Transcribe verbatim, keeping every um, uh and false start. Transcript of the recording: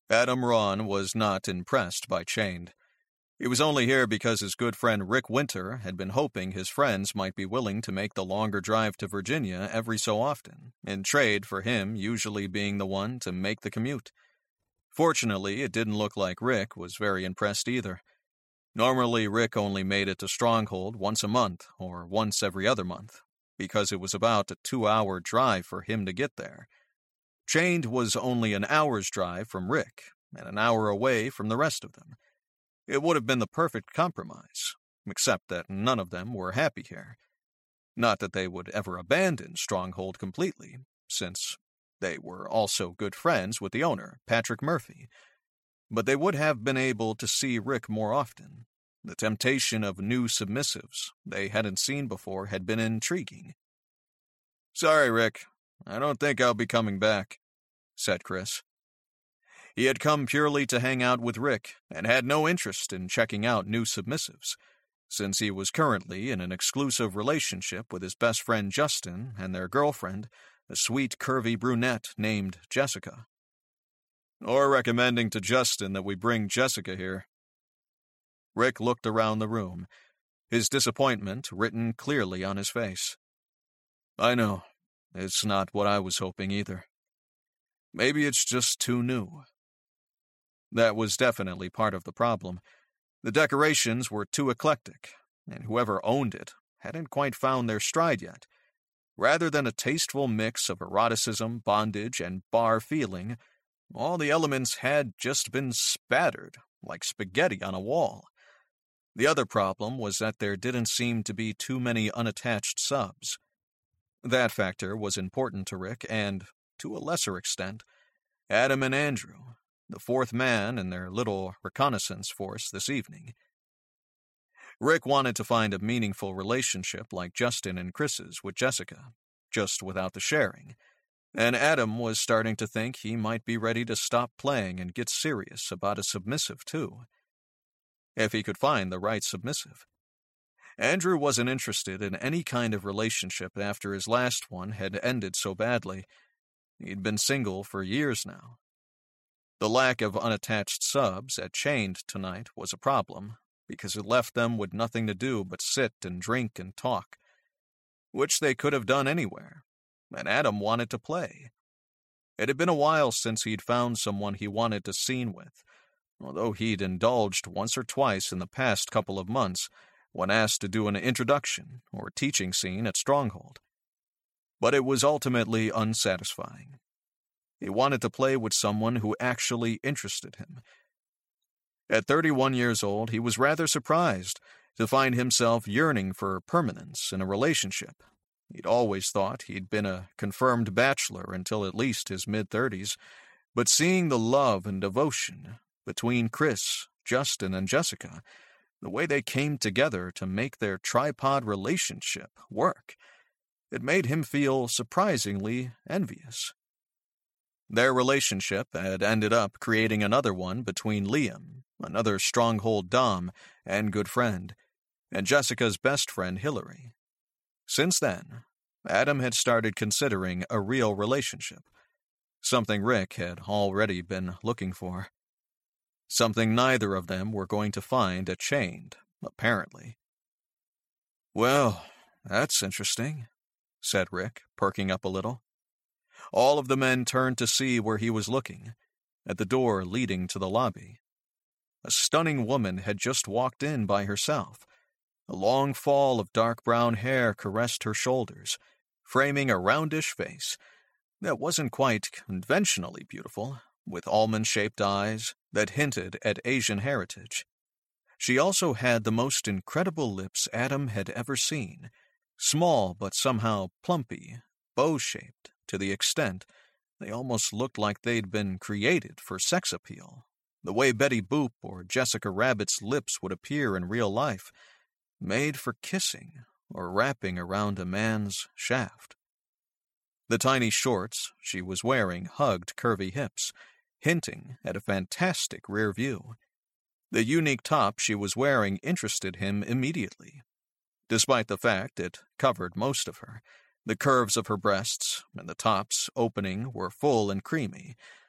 Adam Ron was not impressed by Chained. He was only here because his good friend Rick Winter had been hoping his friends might be willing to make the longer drive to Virginia every so often, in trade for him usually being the one to make the commute. Fortunately, it didn't look like Rick was very impressed either. Normally, Rick only made it to Stronghold once a month, or once every other month, because it was about a two-hour drive for him to get there. Chained was only an hour's drive from Rick, and an hour away from the rest of them. It would have been the perfect compromise, except that none of them were happy here. Not that they would ever abandon Stronghold completely, since they were also good friends with the owner, Patrick Murphy. But they would have been able to see Rick more often. The temptation of new submissives they hadn't seen before had been intriguing. "Sorry, Rick. I don't think I'll be coming back," said Chris. He had come purely to hang out with Rick and had no interest in checking out new submissives, since he was currently in an exclusive relationship with his best friend Justin and their girlfriend, a sweet, curvy brunette named Jessica. "Or recommending to Justin that we bring Jessica here." Rick looked around the room, his disappointment written clearly on his face. "I know. It's not what I was hoping either. Maybe it's just too new." That was definitely part of the problem. The decorations were too eclectic, and whoever owned it hadn't quite found their stride yet. Rather than a tasteful mix of eroticism, bondage, and bar feeling, all the elements had just been spattered, like spaghetti on a wall. The other problem was that there didn't seem to be too many unattached subs. That factor was important to Rick and, to a lesser extent, Adam and Andrew, the fourth man in their little reconnaissance force this evening. Rick wanted to find a meaningful relationship like Justin and Chris's with Jessica, just without the sharing, and Adam was starting to think he might be ready to stop playing and get serious about a submissive too. If he could find the right submissive. Andrew wasn't interested in any kind of relationship after his last one had ended so badly. He'd been single for years now. The lack of unattached subs at Chained tonight was a problem, because it left them with nothing to do but sit and drink and talk, which they could have done anywhere, and Adam wanted to play. It had been a while since he'd found someone he wanted to scene with, although he'd indulged once or twice in the past couple of months when asked to do an introduction or teaching scene at Stronghold. But it was ultimately unsatisfying. He wanted to play with someone who actually interested him. At thirty-one years old, he was rather surprised to find himself yearning for permanence in a relationship. He'd always thought he'd been a confirmed bachelor until at least his mid-thirties, but seeing the love and devotion between Chris, Justin, and Jessica, the way they came together to make their tripod relationship work, it made him feel surprisingly envious. Their relationship had ended up creating another one between Liam, another Stronghold Dom and good friend, and Jessica's best friend Hillary. Since then, Adam had started considering a real relationship, something Rick had already been looking for. Something neither of them were going to find at Chained, apparently. "Well, that's interesting," said Rick, perking up a little. All of the men turned to see where he was looking, at the door leading to the lobby. A stunning woman had just walked in by herself. A long fall of dark brown hair caressed her shoulders, framing a roundish face that wasn't quite conventionally beautiful, with almond-shaped eyes that hinted at Asian heritage. She also had the most incredible lips Adam had ever seen, small but somehow plumpy, bow-shaped, to the extent they almost looked like they'd been created for sex appeal, the way Betty Boop or Jessica Rabbit's lips would appear in real life, made for kissing or wrapping around a man's shaft. The tiny shorts she was wearing hugged curvy hips, hinting at a fantastic rear view. The unique top she was wearing interested him immediately, despite the fact it covered most of her. The curves of her breasts and the top's opening were full and creamy,